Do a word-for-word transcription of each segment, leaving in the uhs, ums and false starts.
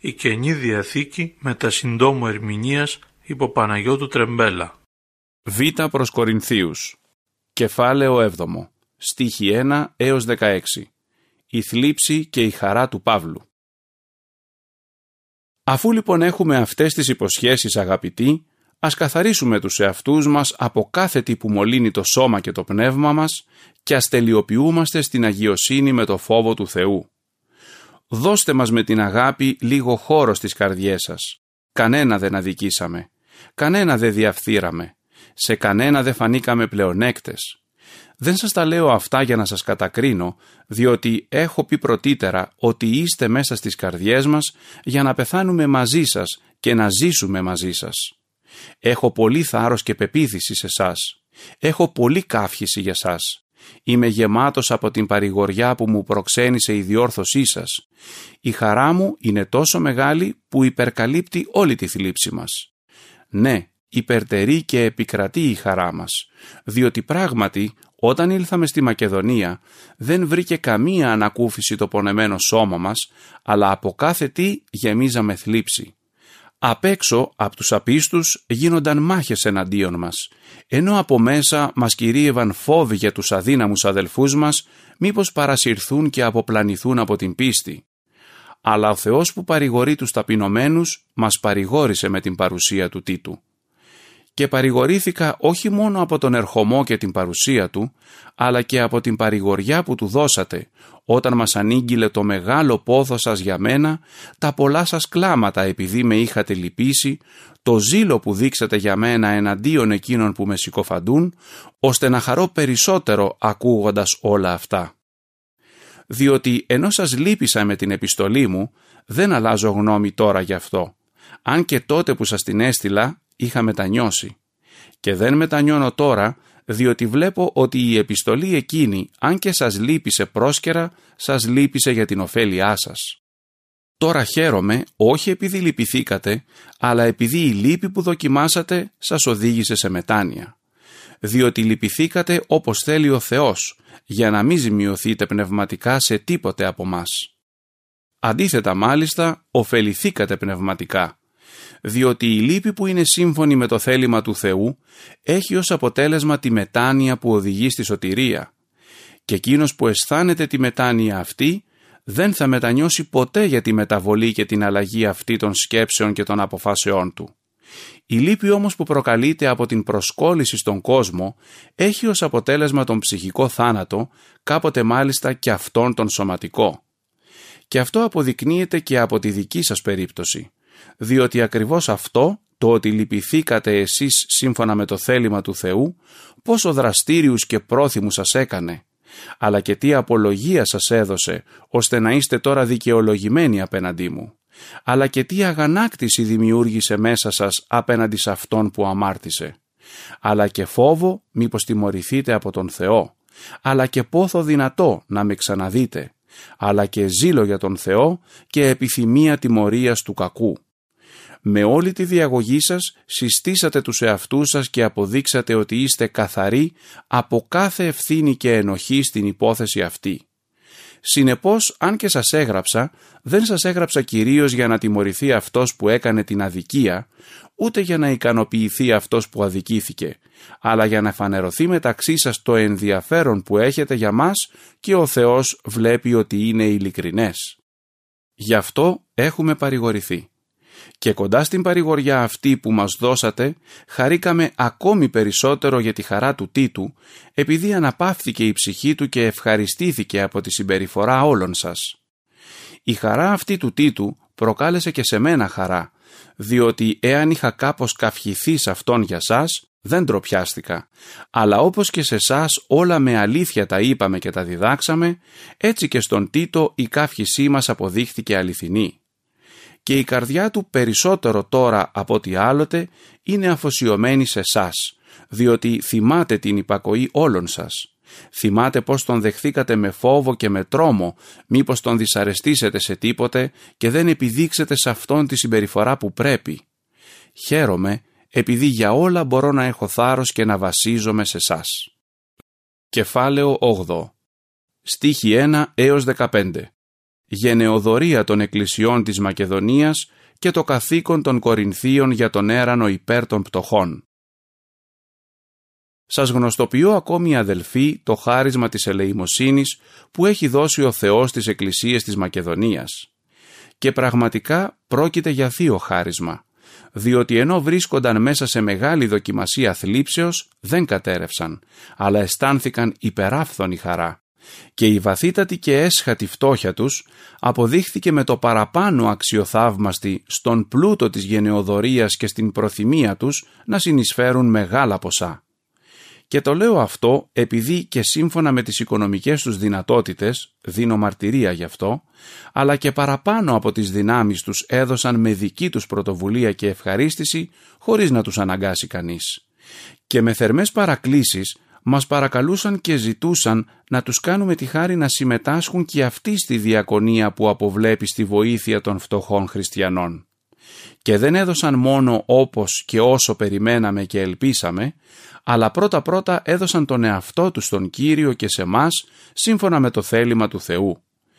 Η Καινή Διαθήκη μετά συντόμου ερμηνείας υπό Παναγιώτου Τρεμπέλα. Β προς Κορινθίους. Κεφάλαιο έβδομο. Στίχοι ένα έως δεκαέξι. Η θλίψη και η χαρά του Παύλου. Αφού λοιπόν έχουμε αυτές τις υποσχέσεις, αγαπητοί, ας καθαρίσουμε τους εαυτούς μας από κάθε τι που μολύνει το σώμα και το πνεύμα μας και ας τελειοποιούμαστε στην αγιοσύνη με το φόβο του Θεού. Δώστε μας με την αγάπη λίγο χώρο στις καρδιές σας. Κανένα δεν αδικήσαμε, κανένα δεν διαφθείραμε, σε κανένα δεν φανήκαμε πλεονέκτες. Δεν σας τα λέω αυτά για να σας κατακρίνω, διότι έχω πει πρωτήτερα ότι είστε μέσα στις καρδιές μας για να πεθάνουμε μαζί σας και να ζήσουμε μαζί σας. Έχω πολύ θάρρος και πεποίθηση σε σας. Έχω πολύ καύχηση για σας. Είμαι γεμάτος από την παρηγοριά που μου προξένησε η διόρθωσή σας. Η χαρά μου είναι τόσο μεγάλη που υπερκαλύπτει όλη τη θλίψη μας. Ναι, υπερτερεί και επικρατεί η χαρά μας, διότι πράγματι όταν ήλθαμε στη Μακεδονία δεν βρήκε καμία ανακούφιση το πονεμένο σώμα μας, αλλά από κάθε τι γεμίζαμε θλίψη. Απ' έξω, από τους απίστους, γίνονταν μάχες εναντίον μας, ενώ από μέσα μας κυρίευαν φόβοι για τους αδύναμους αδελφούς μας, μήπως παρασυρθούν και αποπλανηθούν από την πίστη. Αλλά ο Θεός που παρηγορεί τους ταπεινωμένους, μας παρηγόρησε με την παρουσία του Τίτου. Και παρηγορήθηκα όχι μόνο από τον ερχομό και την παρουσία του, αλλά και από την παρηγοριά που του δώσατε, όταν μας ανήγγειλε το μεγάλο πόθο σας για μένα, τα πολλά σας κλάματα επειδή με είχατε λυπήσει, το ζήλο που δείξατε για μένα εναντίον εκείνων που με συκοφαντούν, ώστε να χαρώ περισσότερο ακούγοντας όλα αυτά. Διότι ενώ σας λύπησα με την επιστολή μου, δεν αλλάζω γνώμη τώρα γι' αυτό, αν και τότε που σας την έστειλα είχα μετανιώσει. Και δεν μετανιώνω τώρα, διότι βλέπω ότι η επιστολή εκείνη, αν και σας λύπησε πρόσκαιρα, σας λύπησε για την ωφέλειά σας. Τώρα χαίρομαι, όχι επειδή λυπηθήκατε, αλλά επειδή η λύπη που δοκιμάσατε σας οδήγησε σε μετάνοια. Διότι λυπηθήκατε όπως θέλει ο Θεός, για να μην ζημιωθείτε πνευματικά σε τίποτε από μας. Αντίθετα μάλιστα, ωφεληθήκατε πνευματικά, διότι η λύπη που είναι σύμφωνη με το θέλημα του Θεού έχει ως αποτέλεσμα τη μετάνοια που οδηγεί στη σωτηρία, και εκείνος που αισθάνεται τη μετάνοια αυτή δεν θα μετανιώσει ποτέ για τη μεταβολή και την αλλαγή αυτή των σκέψεων και των αποφάσεών του. Η λύπη όμως που προκαλείται από την προσκόλληση στον κόσμο έχει ως αποτέλεσμα τον ψυχικό θάνατο, κάποτε μάλιστα και αυτόν τον σωματικό. Και αυτό αποδεικνύεται και από τη δική σας περίπτωση, διότι ακριβώς αυτό, το ότι λυπηθήκατε εσείς σύμφωνα με το θέλημα του Θεού, πόσο δραστήριους και πρόθυμους σας έκανε, αλλά και τι απολογία σας έδωσε, ώστε να είστε τώρα δικαιολογημένοι απέναντί μου, αλλά και τι αγανάκτηση δημιούργησε μέσα σας απέναντι σε αυτόν που αμάρτησε, αλλά και φόβο μήπως τιμωρηθείτε από τον Θεό, αλλά και πόθο δυνατό να με ξαναδείτε, αλλά και ζήλο για τον Θεό και επιθυμία τιμωρίας του κακού. Με όλη τη διαγωγή σας συστήσατε τους εαυτούς σας και αποδείξατε ότι είστε καθαροί από κάθε ευθύνη και ενοχή στην υπόθεση αυτή. Συνεπώς, αν και σας έγραψα, δεν σας έγραψα κυρίως για να τιμωρηθεί αυτός που έκανε την αδικία, ούτε για να ικανοποιηθεί αυτός που αδικήθηκε, αλλά για να φανερωθεί μεταξύ σας το ενδιαφέρον που έχετε για μας και ο Θεός βλέπει ότι είναι ειλικρινές. Γι' αυτό έχουμε παρηγορηθεί. Και κοντά στην παρηγοριά αυτή που μας δώσατε, χαρήκαμε ακόμη περισσότερο για τη χαρά του Τίτου, επειδή αναπαύθηκε η ψυχή του και ευχαριστήθηκε από τη συμπεριφορά όλων σας. Η χαρά αυτή του Τίτου προκάλεσε και σε μένα χαρά, διότι εάν είχα κάπως καυχηθεί σε αυτόν για σας, δεν ντροπιάστηκα, αλλά όπως και σε σας όλα με αλήθεια τα είπαμε και τα διδάξαμε, έτσι και στον Τίτο η καύχησή μας αποδείχθηκε αληθινή. Και η καρδιά του περισσότερο τώρα από ό,τι άλλοτε είναι αφοσιωμένη σε σας, διότι θυμάται την υπακοή όλων σας. Θυμάται πως τον δεχθήκατε με φόβο και με τρόμο, μήπως τον δυσαρεστήσετε σε τίποτε και δεν επιδείξετε σε αυτόν τη συμπεριφορά που πρέπει. Χαίρομαι, επειδή για όλα μπορώ να έχω θάρρος και να βασίζομαι σε σας. Κεφάλαιο όγδοο. Στίχοι ένα έως δεκαπέντε. γενεοδορία των εκκλησιών της Μακεδονίας και το καθήκον των Κορινθίων για τον έρανο υπέρ των πτωχών. Σας γνωστοποιώ ακόμη, αδελφοί, το χάρισμα της ελεημοσύνης που έχει δώσει ο Θεός στις εκκλησίες της Μακεδονίας. Και πραγματικά πρόκειται για θείο χάρισμα, διότι ενώ βρίσκονταν μέσα σε μεγάλη δοκιμασία θλίψεως, δεν κατέρευσαν, αλλά αισθάνθηκαν υπεράφθονη χαρά. Και η βαθύτατη και έσχατη φτώχεια τους αποδείχθηκε με το παραπάνω αξιοθαύμαστη στον πλούτο της γενεοδορίας και στην προθυμία τους να συνεισφέρουν μεγάλα ποσά. Και το λέω αυτό επειδή και σύμφωνα με τις οικονομικές τους δυνατότητες, δίνω μαρτυρία γι' αυτό, αλλά και παραπάνω από τις δυνάμεις τους έδωσαν με δική τους πρωτοβουλία και ευχαρίστηση, χωρίς να τους αναγκάσει κανείς. Και με θερμές παρακλήσεις μας παρακαλούσαν και ζητούσαν να τους κάνουμε τη χάρη να συμμετάσχουν και αυτοί στη διακονία που αποβλέπει στη βοήθεια των φτωχών χριστιανών. Και δεν έδωσαν μόνο όπως και όσο περιμέναμε και ελπίσαμε, αλλά πρώτα-πρώτα έδωσαν τον εαυτό τους στον Κύριο και σε μας, σύμφωνα με το θέλημα του Θεού.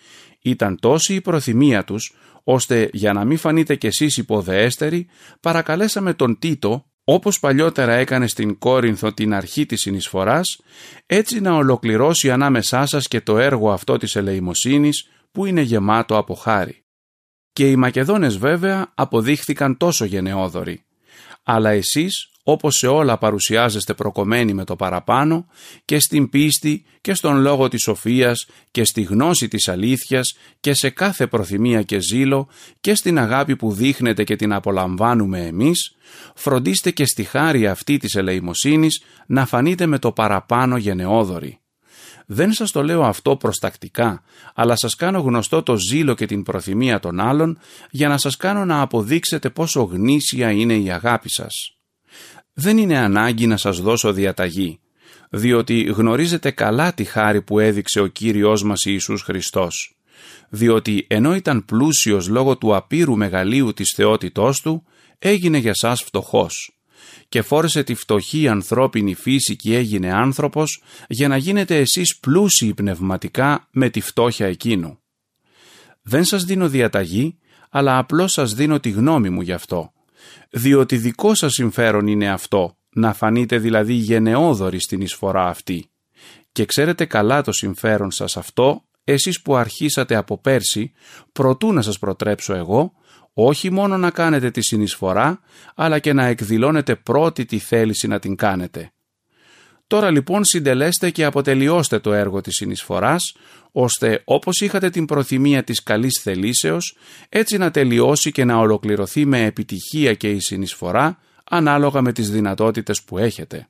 Ήταν τόση η προθυμία τους, ώστε για να μην φανείτε κι εσείς υποδεέστεροι, παρακαλέσαμε τον Τίτο, όπως παλιότερα έκανε στην Κόρινθο την αρχή της συνεισφοράς, έτσι να ολοκληρώσει ανάμεσά σας και το έργο αυτό της ελεημοσύνης που είναι γεμάτο από χάρη. Και οι Μακεδόνες βέβαια αποδείχθηκαν τόσο γενναιόδοροι. Αλλά εσείς, όπως σε όλα παρουσιάζεστε προκομμένοι με το παραπάνω, και στην πίστη και στον λόγο της σοφίας και στη γνώση της αλήθειας και σε κάθε προθυμία και ζήλο και στην αγάπη που δείχνετε και την απολαμβάνουμε εμείς, φροντίστε και στη χάρη αυτή της ελεημοσύνης να φανείτε με το παραπάνω γενναιόδοροι. Δεν σας το λέω αυτό προστακτικά, αλλά σας κάνω γνωστό το ζήλο και την προθυμία των άλλων για να σας κάνω να αποδείξετε πόσο γνήσια είναι η αγάπη σας. Δεν είναι ανάγκη να σας δώσω διαταγή, διότι γνωρίζετε καλά τη χάρη που έδειξε ο Κύριος μας Ιησούς Χριστός, διότι ενώ ήταν πλούσιος λόγω του απείρου μεγαλείου της θεότητός του, έγινε για σας φτωχός και φόρεσε τη φτωχή ανθρώπινη φύση και έγινε άνθρωπος για να γίνετε εσείς πλούσιοι πνευματικά με τη φτώχεια εκείνου. Δεν σας δίνω διαταγή, αλλά απλώς σας δίνω τη γνώμη μου γι' αυτό, διότι δικό σας συμφέρον είναι αυτό, να φανείτε δηλαδή γενναιόδοροι στην εισφορά αυτή. Και ξέρετε καλά το συμφέρον σας αυτό, εσείς που αρχίσατε από πέρσι, προτού να σας προτρέψω εγώ, όχι μόνο να κάνετε τη συνεισφορά, αλλά και να εκδηλώνετε πρώτη τη θέληση να την κάνετε. Τώρα λοιπόν συντελέστε και αποτελειώστε το έργο της συνεισφοράς, ώστε όπως είχατε την προθυμία της καλής θελήσεως, έτσι να τελειώσει και να ολοκληρωθεί με επιτυχία και η συνεισφορά, ανάλογα με τις δυνατότητες που έχετε.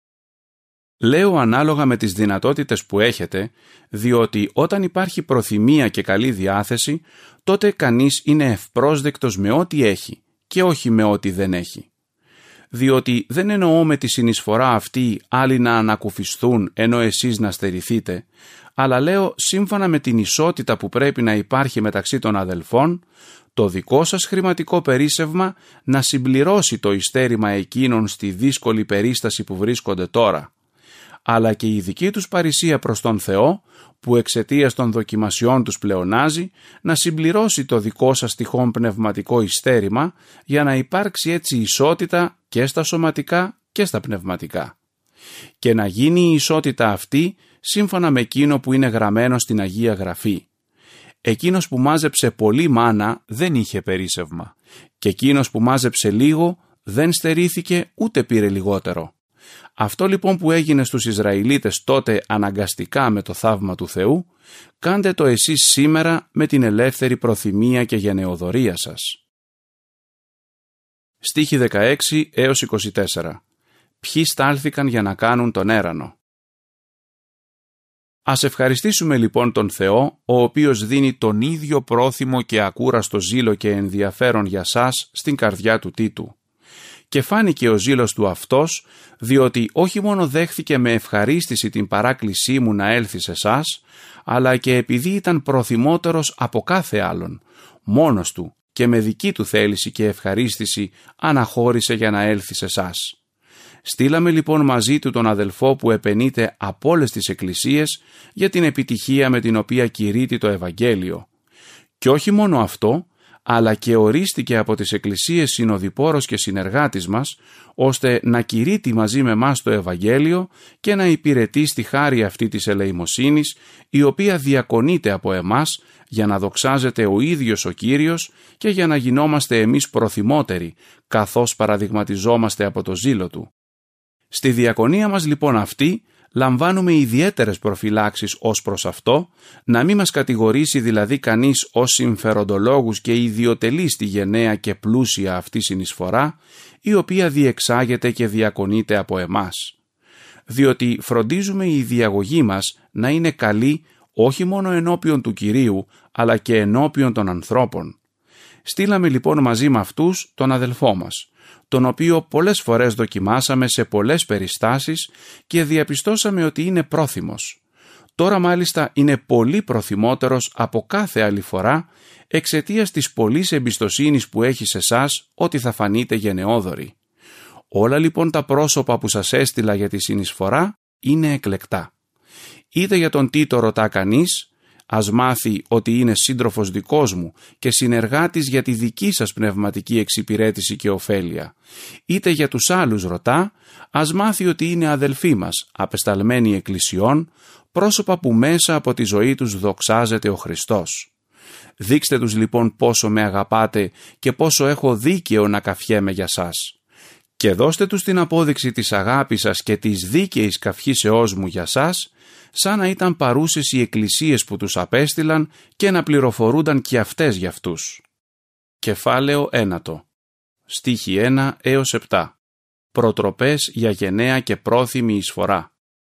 Λέω ανάλογα με τις δυνατότητες που έχετε, διότι όταν υπάρχει προθυμία και καλή διάθεση, τότε κανείς είναι ευπρόσδεκτος με ό,τι έχει και όχι με ό,τι δεν έχει. Διότι δεν εννοώ με τη συνεισφορά αυτή άλλοι να ανακουφισθούν ενώ εσείς να στερηθείτε, αλλά λέω σύμφωνα με την ισότητα που πρέπει να υπάρχει μεταξύ των αδελφών, το δικό σας χρηματικό περίσσευμα να συμπληρώσει το ειστέρημα εκείνων στη δύσκολη περίσταση που βρίσκονται τώρα, αλλά και η δική τους παρησία προς τον Θεό, που εξαιτίας των δοκιμασιών τους πλεονάζει, να συμπληρώσει το δικό σας τυχόν πνευματικό ειστέρημα, για να υπάρξει έτσι ισότητα και στα σωματικά και στα πνευματικά. Και να γίνει η ισότητα αυτή σύμφωνα με εκείνο που είναι γραμμένο στην Αγία Γραφή. Εκείνος που μάζεψε πολύ μάνα δεν είχε περίσσευμα, και εκείνος που μάζεψε λίγο δεν στερήθηκε ούτε πήρε λιγότερο. Αυτό λοιπόν που έγινε στους Ισραηλίτες τότε αναγκαστικά με το θαύμα του Θεού, κάντε το εσείς σήμερα με την ελεύθερη προθυμία και γενεοδορία σας. Στίχοι δεκαέξι έως είκοσι τέσσερα. Ποιοι στάλθηκαν για να κάνουν τον έρανο. Ας ευχαριστήσουμε λοιπόν τον Θεό, ο οποίος δίνει τον ίδιο πρόθυμο και ακούραστο ζήλο και ενδιαφέρον για σας στην καρδιά του Τίτου. Και φάνηκε ο ζήλος του αυτός, διότι όχι μόνο δέχθηκε με ευχαρίστηση την παράκλησή μου να έλθει σε σας, αλλά και επειδή ήταν προθυμότερος από κάθε άλλον, μόνος του και με δική του θέληση και ευχαρίστηση αναχώρησε για να έλθει σε σας. Στείλαμε λοιπόν μαζί του τον αδελφό που επενείται από όλες τις εκκλησίες για την επιτυχία με την οποία κηρύττει το Ευαγγέλιο. Και όχι μόνο αυτό, αλλά και ορίστηκε από τις εκκλησίες συνοδοιπόρος και συνεργάτης μας, ώστε να κηρύττει μαζί με μας το Ευαγγέλιο και να υπηρετεί στη χάρη αυτή της ελεημοσύνης, η οποία διακονείται από εμάς για να δοξάζεται ο ίδιος ο Κύριος και για να γινόμαστε εμείς προθυμότεροι, καθώς παραδειγματιζόμαστε από το ζήλο Του. Στη διακονία μας λοιπόν αυτή, λαμβάνουμε ιδιαίτερες προφυλάξεις ως προς αυτό, να μην μας κατηγορήσει δηλαδή κανείς ως συμφεροντολόγους και ιδιοτελείς στη γενναία και πλούσια αυτή συνεισφορά, η οποία διεξάγεται και διακονείται από εμάς. Διότι φροντίζουμε η διαγωγή μας να είναι καλή όχι μόνο ενώπιον του Κυρίου, αλλά και ενώπιον των ανθρώπων. Στείλαμε λοιπόν μαζί με αυτούς τον αδελφό μας, τον οποίο πολλές φορές δοκιμάσαμε σε πολλές περιστάσεις και διαπιστώσαμε ότι είναι πρόθυμος. Τώρα μάλιστα είναι πολύ προθυμότερος από κάθε άλλη φορά εξαιτίας της πολλής εμπιστοσύνης που έχει σε εσάς ότι θα φανείτε γενναιόδοροι. Όλα λοιπόν τα πρόσωπα που σας έστειλα για τη συνεισφορά είναι εκλεκτά. Είτε για τον Τίτο ρωτά κανείς, ας μάθει ότι είναι σύντροφος δικός μου και συνεργάτης για τη δική σας πνευματική εξυπηρέτηση και ωφέλεια. Είτε για τους άλλους ρωτά, ας μάθει ότι είναι αδελφοί μας, απεσταλμένοι εκκλησιών, πρόσωπα που μέσα από τη ζωή τους δοξάζεται ο Χριστός. Δείξτε τους λοιπόν πόσο με αγαπάτε και πόσο έχω δίκαιο να καυχέμαι για σας. Και δώστε τους την απόδειξη της αγάπης σας και της δίκαιης καυχήσεώς μου για σας, σαν να ήταν παρούσες οι εκκλησίες που τους απέστειλαν και να πληροφορούνταν κι αυτές για αυτούς. Κεφάλαιο ένατο. Στίχη ένα έως επτά. Προτροπές για γενναία και πρόθυμη εισφορά.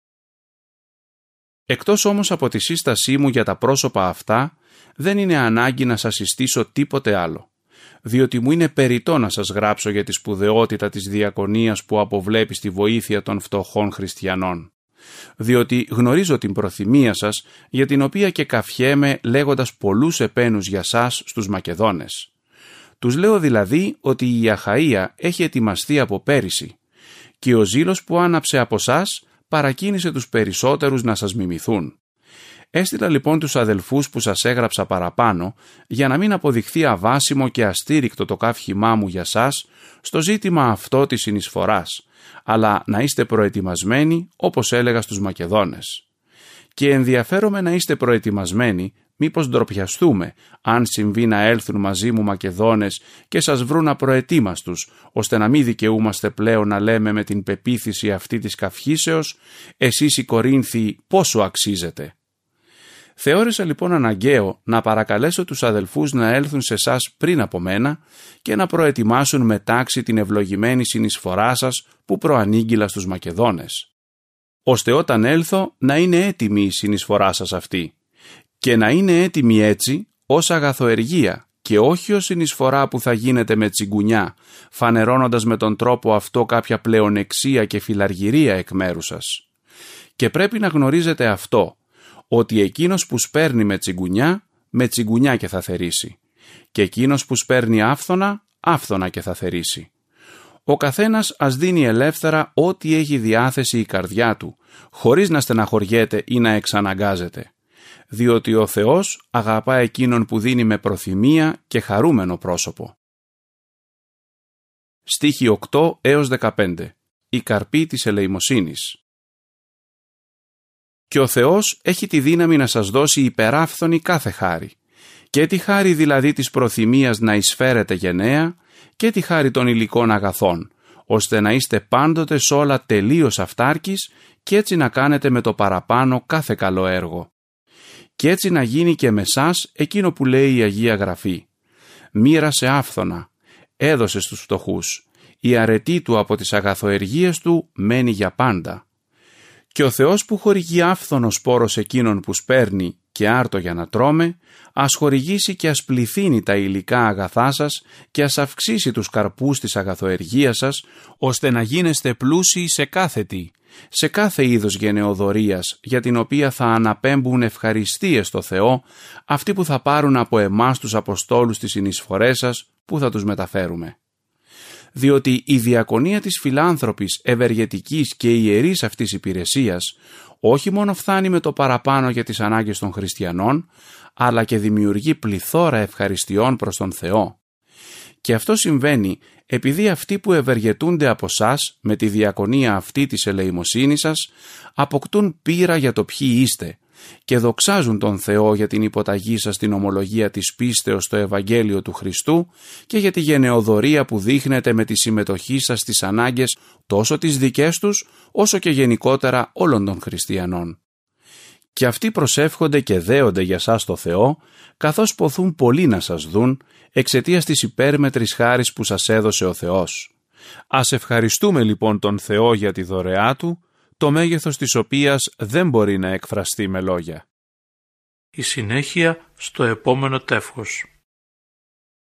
Εκτός όμως από τη σύστασή μου για τα πρόσωπα αυτά, δεν είναι ανάγκη να σας συστήσω τίποτε άλλο, διότι μου είναι περιττό να σας γράψω για τη σπουδαιότητα της διακονίας που αποβλέπει στη βοήθεια των φτωχών χριστιανών. Διότι γνωρίζω την προθυμία σας, για την οποία και καυχέμαι λέγοντας πολλούς επένους για σας στους Μακεδόνες. Τους λέω δηλαδή ότι η Αχαΐα έχει ετοιμαστεί από πέρυσι και ο ζήλος που άναψε από σας παρακίνησε τους περισσότερους να σας μιμηθούν. Έστειλα λοιπόν τους αδελφούς που σας έγραψα παραπάνω για να μην αποδειχθεί αβάσιμο και αστήρικτο το καύχημά μου για σας στο ζήτημα αυτό της συνεισφοράς, αλλά να είστε προετοιμασμένοι όπως έλεγα στους Μακεδόνες. Και ενδιαφέρομαι να είστε προετοιμασμένοι μήπως ντροπιαστούμε αν συμβεί να έλθουν μαζί μου Μακεδόνες και σας βρουν απροετοίμαστους, ώστε να μην δικαιούμαστε πλέον να λέμε με την πεποίθηση αυτή της καυχήσεως, εσείς οι Κορίνθιοι πόσο αξίζετε. Θεώρησα λοιπόν αναγκαίο να παρακαλέσω τους αδελφούς να έλθουν σε εσάς πριν από μένα και να προετοιμάσουν με τάξη την ευλογημένη συνεισφορά σας που προανήγγειλα στους Μακεδόνες, ώστε όταν έλθω να είναι έτοιμη η συνεισφορά σας αυτή και να είναι έτοιμη έτσι ως αγαθοεργία και όχι ως συνεισφορά που θα γίνεται με τσιγκουνιά, φανερώνοντας με τον τρόπο αυτό κάποια πλεονεξία και φιλαργυρία εκ μέρους σας. Και πρέπει να γνωρίζετε αυτό, ότι εκείνος που σπέρνει με τσιγκουνιά, με τσιγκουνιά και θα θερήσει, και εκείνος που σπέρνει άφθονα, άφθονα και θα θερήσει. Ο καθένας ας δίνει ελεύθερα ό,τι έχει διάθεση η καρδιά του, χωρίς να στεναχωριέται ή να εξαναγκάζεται, διότι ο Θεός αγαπά εκείνον που δίνει με προθυμία και χαρούμενο πρόσωπο. Στίχοι οκτώ έως δεκαπέντε. Η καρπή της ελεημοσύνης. Και ο Θεός έχει τη δύναμη να σας δώσει υπεράφθονη κάθε χάρη, και τη χάρη δηλαδή της προθυμίας να εισφέρετε γενναία και τη χάρη των υλικών αγαθών, ώστε να είστε πάντοτε σ' όλα τελείως αυτάρκης και έτσι να κάνετε με το παραπάνω κάθε καλό έργο. Και έτσι να γίνει και με σας εκείνο που λέει η Αγία Γραφή. Μοίρασε άφθονα, έδωσε στους φτωχούς, η αρετή του από τις αγαθοεργίες του μένει για πάντα. Και ο Θεός που χορηγεί άφθονο σπόρο σε εκείνον που σπέρνει και άρτο για να τρώμε, ας χορηγήσει και ας πληθύνει τα υλικά αγαθά σας και ας αυξήσει τους καρπούς της αγαθοεργίας σας, ώστε να γίνεστε πλούσιοι σε κάθε τι, σε κάθε είδος γενεοδορίας, για την οποία θα αναπέμπουν ευχαριστίες στο Θεό, αυτοί που θα πάρουν από εμάς τους Αποστόλους τις συνεισφορές σας, που θα τους μεταφέρουμε. διότι η διακονία της φιλάνθρωπης, ευεργετικής και ιερής αυτής υπηρεσίας όχι μόνο φτάνει με το παραπάνω για τις ανάγκες των χριστιανών, αλλά και δημιουργεί πληθώρα ευχαριστειών προς τον Θεό. Και αυτό συμβαίνει επειδή αυτοί που ευεργετούνται από σας με τη διακονία αυτή της ελεημοσύνης σας αποκτούν πείρα για το ποιοι είστε και δοξάζουν τον Θεό για την υποταγή σας στην ομολογία της πίστεως στο Ευαγγέλιο του Χριστού και για τη γενεοδωρία που δείχνετε με τη συμμετοχή σας στις ανάγκες τόσο τις δικές τους όσο και γενικότερα όλων των χριστιανών. Και αυτοί προσεύχονται και δέονται για σας το Θεό, καθώς ποθούν πολλοί να σας δουν εξαιτίας της υπέρμετρης χάρης που σας έδωσε ο Θεός. Ας ευχαριστούμε λοιπόν τον Θεό για τη δωρεά Του, το μέγεθος της οποίας δεν μπορεί να εκφραστεί με λόγια. Η συνέχεια στο επόμενο τεύχος.